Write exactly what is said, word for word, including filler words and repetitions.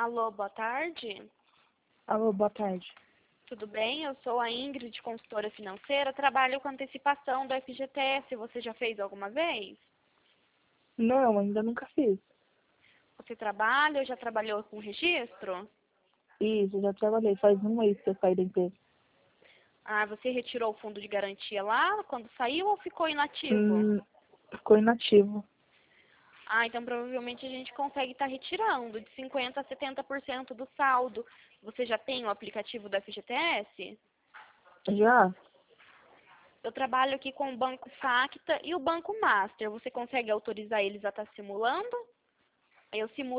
Alô, boa tarde. Alô, boa tarde. Tudo bem? Eu sou a Ingrid, consultora financeira. Trabalho com antecipação do F G T S. Você já fez alguma vez? Não, ainda nunca fiz. Você trabalha ou já trabalhou com registro? Isso, já trabalhei. Faz um mês que eu saí da empresa. Ah, você retirou o fundo de garantia lá quando saiu ou ficou inativo? Hum, ficou inativo. Ah, então provavelmente a gente consegue estar retirando de cinquenta por cento a setenta por cento do saldo. Você já tem o aplicativo do F G T S? Já? Eu trabalho aqui com o Banco Facta e o Banco Master. Você consegue autorizar eles a estar simulando? Aí eu simulo